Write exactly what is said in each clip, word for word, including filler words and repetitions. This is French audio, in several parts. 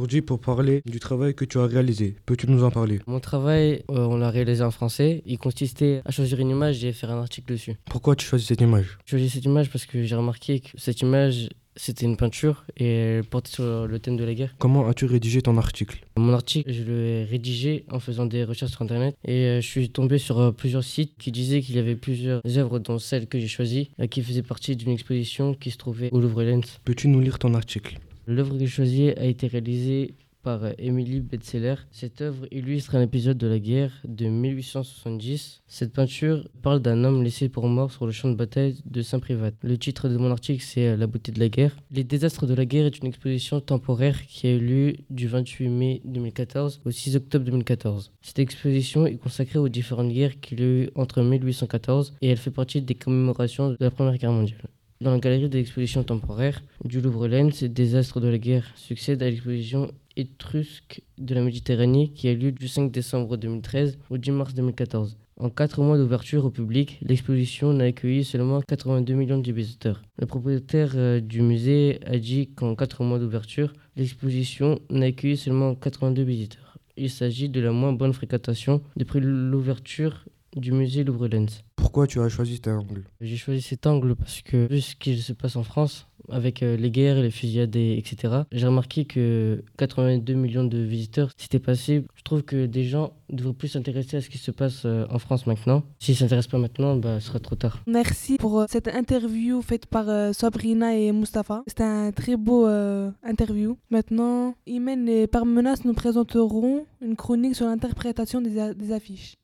aujourd'hui pour parler du travail que tu as réalisé. Peux-tu nous en parler? Mon travail, euh, on l'a réalisé en français. Il consistait à choisir une image et faire un article dessus. Pourquoi tu choisis cette image? J'ai choisi cette image parce que j'ai remarqué que cette image, c'était une peinture et elle portait sur le thème de la guerre. Comment as-tu rédigé ton article? Mon article, je l'ai rédigé en faisant des recherches sur Internet et euh, je suis tombé sur euh, plusieurs sites qui disaient qu'il y avait plusieurs œuvres, dont celle que j'ai choisie, euh, qui faisait partie d'une exposition qui se trouvait au Louvre-Lens. Peux-tu nous lire ton article? L'œuvre que j'ai choisie a été réalisée par euh, Émilie Betzeler. Cette œuvre illustre un épisode de la guerre de mille huit cent soixante-dix. Cette peinture parle d'un homme laissé pour mort sur le champ de bataille de Saint-Privat. Le titre de mon article, c'est euh, La beauté de la guerre. Les désastres de la guerre est une exposition temporaire qui a eu lieu du vingt-huit mai deux mille quatorze au six octobre deux mille quatorze. Cette exposition est consacrée aux différentes guerres qu'il y a eu entre mille huit cent quatorze et elle fait partie des commémorations de la Première Guerre mondiale. Dans la galerie de l'exposition temporaire du Louvre-Lens, ces désastres de la guerre succèdent à l'exposition étrusque de la Méditerranée qui a lieu du cinq décembre deux mille treize au dix mars deux mille quatorze. En quatre mois d'ouverture au public, l'exposition n'a accueilli seulement quatre-vingt-deux millions de visiteurs. Le propriétaire euh, du musée a dit qu'en quatre mois d'ouverture, l'exposition n'a accueilli seulement quatre-vingt-deux visiteurs. Il s'agit de la moins bonne fréquentation depuis l'ouverture du musée Louvre-Lens. Pourquoi tu as choisi cet angle? J'ai choisi cet angle parce que, vu ce qui se passe en France, avec euh, les guerres, les fusillades, et cetera, j'ai remarqué que quatre-vingt-deux millions de visiteurs, c'était passé. Je trouve que des gens devraient plus s'intéresser à ce qui se passe euh, en France maintenant. S'ils ne s'intéressent pas maintenant, bah, ce sera trop tard. Merci pour euh, cette interview faite par euh, Sabrina et Mustapha. C'était un très beau euh, interview. Maintenant, Imen et Parmenas nous présenteront une chronique sur l'interprétation des, a- des affiches.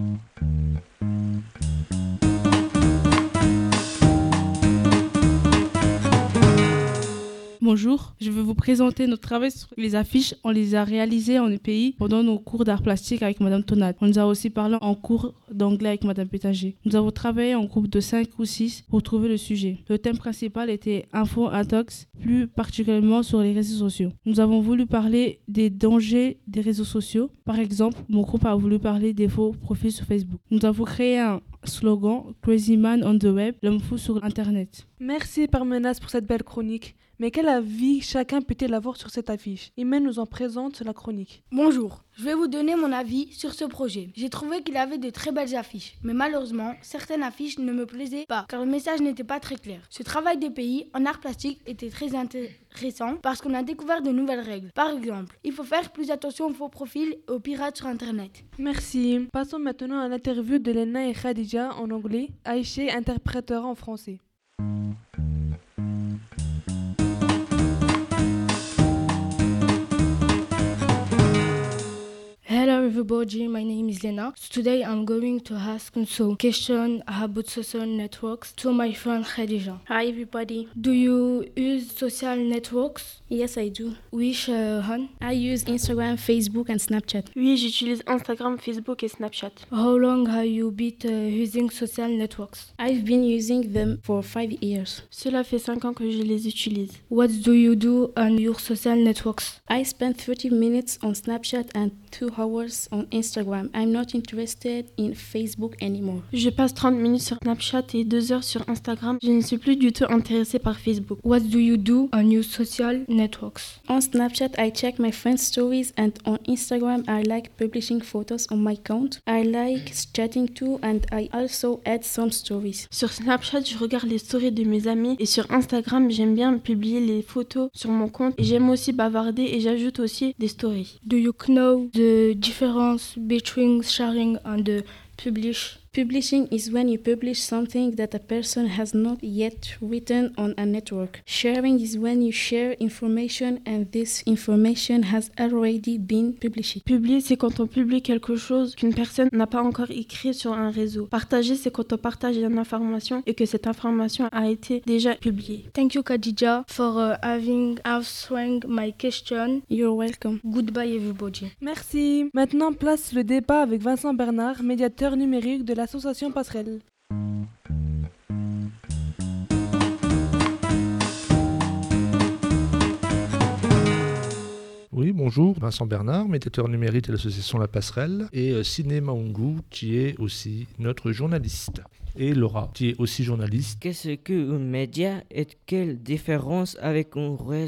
Bonjour, je vais vous présenter notre travail sur les affiches. On les a réalisées en E P I pendant nos cours d'art plastique avec Madame Tonat. On nous a aussi parlé en cours d'anglais avec Madame Pétager. Nous avons travaillé en groupe de cinq ou six pour trouver le sujet. Le thème principal était Info Intox, plus particulièrement sur les réseaux sociaux. Nous avons voulu parler des dangers des réseaux sociaux. Par exemple, mon groupe a voulu parler des faux profils sur Facebook. Nous avons créé un slogan Crazy Man on the Web, l'homme fou sur Internet. Merci Parmenas pour cette belle chronique. Mais quel avis chacun peut-il avoir sur cette affiche? Imen nous en présente la chronique. Bonjour, je vais vous donner mon avis sur ce projet. J'ai trouvé qu'il avait de très belles affiches, mais malheureusement, certaines affiches ne me plaisaient pas, car le message n'était pas très clair. Ce travail des pays en art plastique était très intéressant parce qu'on a découvert de nouvelles règles. Par exemple, il faut faire plus attention aux faux profils et aux pirates sur Internet. Merci. Passons maintenant à l'interview de Lena et Khadija en anglais. Aïché interprétera en français. Hello everybody, my name is Lena. So today I'm going to ask some question about social networks to my friend Khadija. Hi everybody. Do you use social networks? Yes, I do. Which uh, one? I use Instagram, Facebook and Snapchat. Oui, j'utilise Instagram, Facebook et Snapchat. How long have you been uh, using social networks? I've been using them for five years. Cela fait cinq ans que je les utilise. What do you do on your social networks? I spend thirty minutes on Snapchat and two hours on Instagram. I'm not interested in Facebook anymore. Je passe trente minutes sur Snapchat et deux heures sur Instagram. Je ne suis plus du tout intéressée par Facebook. What do you do on your social networks? On Snapchat, I check my friends' stories, and on Instagram, I like publishing photos on my account. I like chatting too, and I also add some stories. Sur Snapchat, je regarde les stories de mes amis, et sur Instagram, j'aime bien publier les photos sur mon compte, et j'aime aussi bavarder, et j'ajoute aussi des stories. Do you know the difference between sharing and the publish? Publishing is when you publish something that a person has not yet written on a network. Sharing is when you share information and this information has already been published. Publier, c'est quand on publie quelque chose qu'une personne n'a pas encore écrit sur un réseau. Partager, c'est quand on partage une information et que cette information a été déjà publiée. Thank you, Khadija, for uh, having answering my question. You're welcome. Goodbye, everybody. Merci. Maintenant, place le débat avec Vincent Bernard, médiateur numérique de l'association Passerelle. Oui, bonjour, Vincent Bernard, médiateur numérique de l'association La Passerelle, et euh, Siné Maungu, qui est aussi notre journaliste. Et Laura, qui est aussi journaliste. Qu'est-ce qu'un média et quelle différence avec un réseau social ?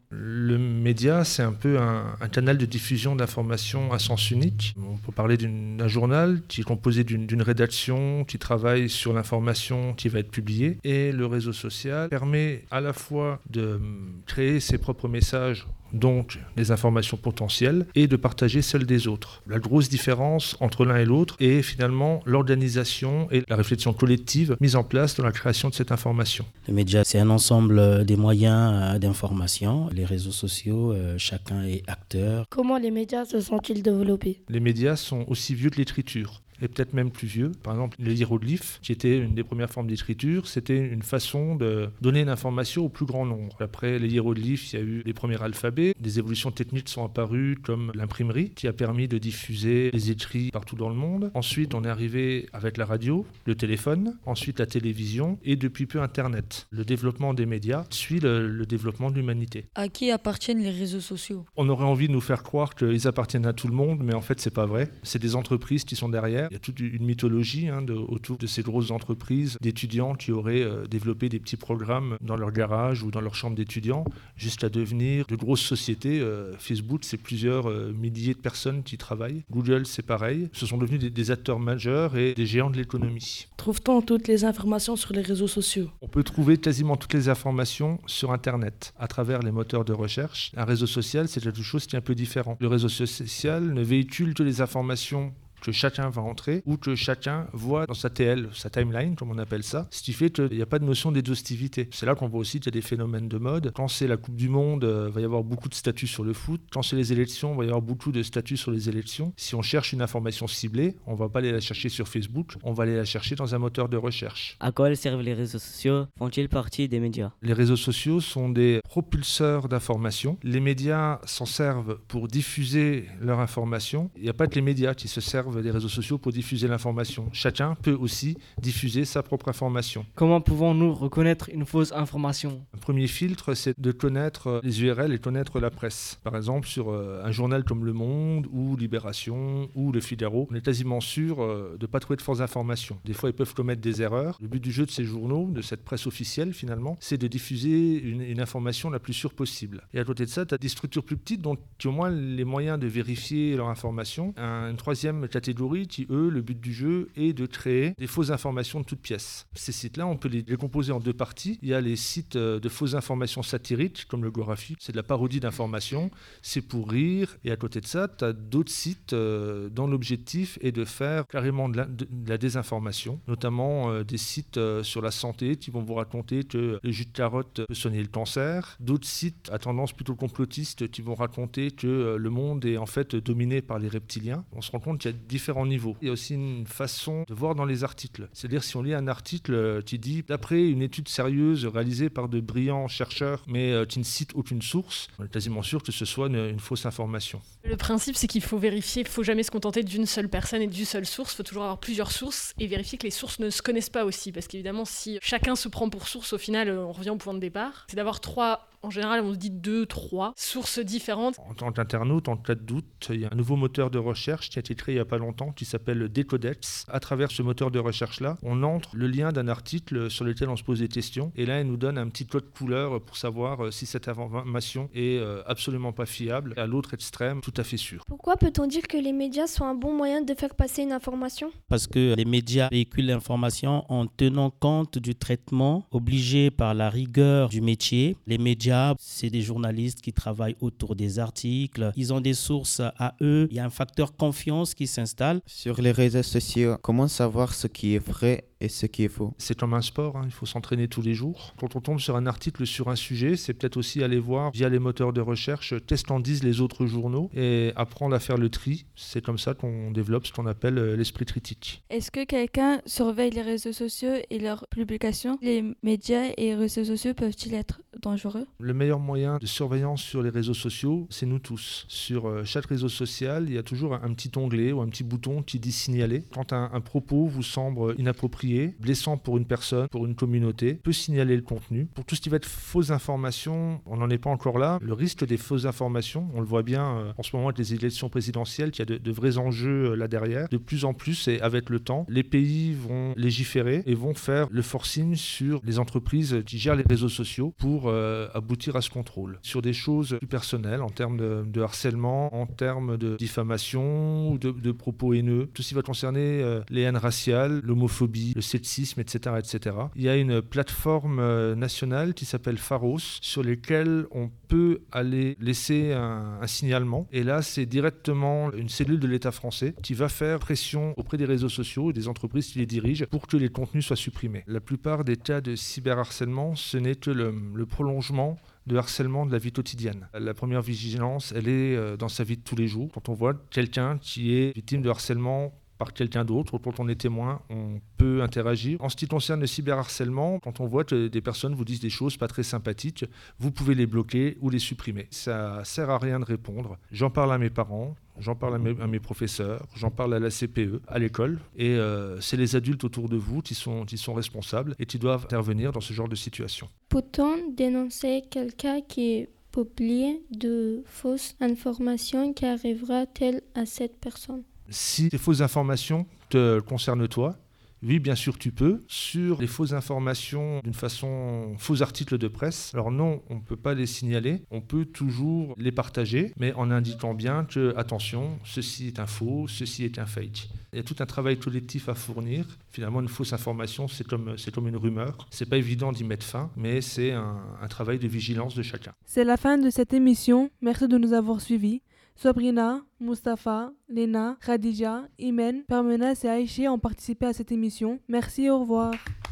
Le média, c'est un peu un, un canal de diffusion d'informations à sens unique. On peut parler d'une, d'un journal qui est composé d'une, d'une rédaction qui travaille sur l'information qui va être publiée. Et le réseau social permet à la fois de créer ses propres messages, donc des informations potentielles, et de partager celles des autres. La grosse différence entre l'un et l'autre est finalement l'organisation et la réflexion collective mise en place dans la création de cette information. Le média, c'est un ensemble des moyens d'information. Les réseaux sociaux, euh, chacun est acteur. Comment les médias se sont-ils développés? Les médias sont aussi vieux que l'écriture, et peut-être même plus vieux. Par exemple, les hiéroglyphes, qui était une des premières formes d'écriture, c'était une façon de donner une information au plus grand nombre. Après les hiéroglyphes, il y a eu les premiers alphabets. Des évolutions techniques sont apparues, comme l'imprimerie, qui a permis de diffuser les écrits partout dans le monde. Ensuite, on est arrivé avec la radio, le téléphone, ensuite la télévision, et depuis peu Internet. Le développement des médias suit le, le développement de l'humanité. À qui appartiennent les réseaux sociaux? On aurait envie de nous faire croire qu'ils appartiennent à tout le monde, mais en fait, c'est pas vrai. C'est des entreprises qui sont derrière. Il y a toute une mythologie hein, de, autour de ces grosses entreprises, d'étudiants qui auraient euh, développé des petits programmes dans leur garage ou dans leur chambre d'étudiants, jusqu'à devenir de grosses sociétés. Euh, Facebook, c'est plusieurs euh, milliers de personnes qui travaillent. Google, c'est pareil. Ce sont devenus des, des acteurs majeurs et des géants de l'économie. Trouve-t-on toutes les informations sur les réseaux sociaux? On peut trouver quasiment toutes les informations sur Internet, à travers les moteurs de recherche. Un réseau social, c'est quelque chose qui est un peu différent. Le réseau social ne véhicule que les informations que chacun va entrer ou que chacun voit dans sa T L, sa timeline, comme on appelle ça, ce qui fait qu'il n'y a pas de notion d'exhaustivité. C'est là qu'on voit aussi qu'il y a des phénomènes de mode. Quand c'est la Coupe du Monde, il euh, va y avoir beaucoup de statuts sur le foot. Quand c'est les élections, il va y avoir beaucoup de statuts sur les élections. Si on cherche une information ciblée, on ne va pas aller la chercher sur Facebook, on va aller la chercher dans un moteur de recherche. À quoi servent les réseaux sociaux? Font-ils partie des médias? Les réseaux sociaux sont des propulseurs d'informations. Les médias s'en servent pour diffuser leur information. Il n'y a pas que les médias qui se servent des réseaux sociaux pour diffuser l'information. Chacun peut aussi diffuser sa propre information. Comment pouvons-nous reconnaître une fausse information? Un premier filtre, c'est de connaître les U R L et connaître la presse. Par exemple, sur un journal comme Le Monde ou Libération ou Le Figaro, on est quasiment sûr de ne pas trouver de fausses informations. Des fois, ils peuvent commettre des erreurs. Le but du jeu de ces journaux, de cette presse officielle finalement, c'est de diffuser une, une information la plus sûre possible. Et à côté de ça, tu as des structures plus petites dont tu as au moins les moyens de vérifier leur information. Un, une troisième catégorie qui, eux, le but du jeu est de créer des fausses informations de toutes pièces. Ces sites-là, on peut les décomposer en deux parties. Il y a les sites de fausses informations satiriques, comme le Gorafi, c'est de la parodie d'informations, c'est pour rire. Et à côté de ça, tu as d'autres sites euh, dont l'objectif est de faire carrément de la, de, de la désinformation, notamment euh, des sites euh, sur la santé qui vont vous raconter que le jus de carotte peut soigner le cancer. D'autres sites à tendance plutôt complotiste qui vont raconter que euh, le monde est en fait dominé par les reptiliens. On se rend compte qu'il y a différents niveaux. Il y a aussi une façon de voir dans les articles. C'est-à-dire si on lit un article qui dit « D'après une étude sérieuse réalisée par de brillants chercheurs, mais euh, qui ne cite aucune source », on est quasiment sûr que ce soit une, une fausse information. Le principe, c'est qu'il faut vérifier, il ne faut jamais se contenter d'une seule personne et d'une seule source. Il faut toujours avoir plusieurs sources et vérifier que les sources ne se connaissent pas aussi. Parce qu'évidemment, si chacun se prend pour source, au final, on revient au point de départ. C'est d'avoir trois... En général, on se dit deux, trois sources différentes. En tant qu'internaute, en cas de doute, il y a un nouveau moteur de recherche qui a été créé il n'y a pas longtemps qui s'appelle Decodex. À travers ce moteur de recherche-là, on entre le lien d'un article sur lequel on se pose des questions. Et là, il nous donne un petit code couleur pour savoir si cette information est absolument pas fiable. À l'autre extrême, tout à fait sûr. Pourquoi peut-on dire que les médias sont un bon moyen de faire passer une information? Parce que les médias véhiculent l'information en tenant compte du traitement obligé par la rigueur du métier. Les médias, c'est des journalistes qui travaillent autour des articles. Ils ont des sources à eux. Il y a un facteur confiance qui s'installe. Sur les réseaux sociaux, comment savoir ce qui est vrai et ce qui est faux? C'est comme un sport, hein. Il faut s'entraîner tous les jours. Quand on tombe sur un article sur un sujet, c'est peut-être aussi aller voir via les moteurs de recherche qu'est-ce qu'en disent les autres journaux et apprendre à faire le tri. C'est comme ça qu'on développe ce qu'on appelle l'esprit critique. Est-ce que quelqu'un surveille les réseaux sociaux et leurs publications? Les médias et les réseaux sociaux peuvent-ils être dangereux? Le meilleur moyen de surveillance sur les réseaux sociaux, c'est nous tous. Sur chaque réseau social, il y a toujours un petit onglet ou un petit bouton qui dit signaler. Quand un, un propos vous semble inapproprié, blessant pour une personne, pour une communauté, peut signaler le contenu. Pour tout ce qui va être fausses informations, on n'en est pas encore là. Le risque des fausses informations, on le voit bien euh, en ce moment avec les élections présidentielles, qu'il y a de, de vrais enjeux euh, là derrière. De plus en plus, et avec le temps, les pays vont légiférer et vont faire le forcing sur les entreprises qui gèrent les réseaux sociaux pour euh, euh, aboutir à ce contrôle. Sur des choses plus personnelles, en termes de, de harcèlement, en termes de diffamation ou de, de propos haineux. Tout ceci va concerner euh, les haines raciales, l'homophobie, le sexisme, et cetera, et cetera. Il y a une plateforme euh, nationale qui s'appelle Pharos, sur lesquelles on peut aller laisser un, un signalement. Et là, c'est directement une cellule de l'État français qui va faire pression auprès des réseaux sociaux et des entreprises qui les dirigent pour que les contenus soient supprimés. La plupart des cas de cyberharcèlement, ce n'est que le, le prolongement de harcèlement de la vie quotidienne. La première vigilance, elle est dans sa vie de tous les jours. Quand on voit quelqu'un qui est victime de harcèlement par quelqu'un d'autre, quand on est témoin, on peut interagir. En ce qui concerne le cyberharcèlement, quand on voit que des personnes vous disent des choses pas très sympathiques, vous pouvez les bloquer ou les supprimer. Ça sert à rien de répondre. J'en parle à mes parents, j'en parle à mes, à mes professeurs, j'en parle à la C P E, à l'école, et euh, c'est les adultes autour de vous qui sont, qui sont responsables et qui doivent intervenir dans ce genre de situation. Peut-on dénoncer quelqu'un qui publie de fausses informations qui arrivera-t-elle à cette personne ? Si les fausses informations te concernent toi, oui, bien sûr, tu peux. Sur les fausses informations d'une façon, faux articles de presse, alors non, on ne peut pas les signaler. On peut toujours les partager, mais en indiquant bien que, attention, ceci est un faux, ceci est un fake. Il y a tout un travail collectif à fournir. Finalement, une fausse information, c'est comme, c'est comme une rumeur. C'est pas évident d'y mettre fin, mais c'est un, un travail de vigilance de chacun. C'est la fin de cette émission. Merci de nous avoir suivis. Sabrina, Mustapha, Léna, Khadija, Imen, Parmenas et Aïché ont participé à cette émission. Merci, au revoir.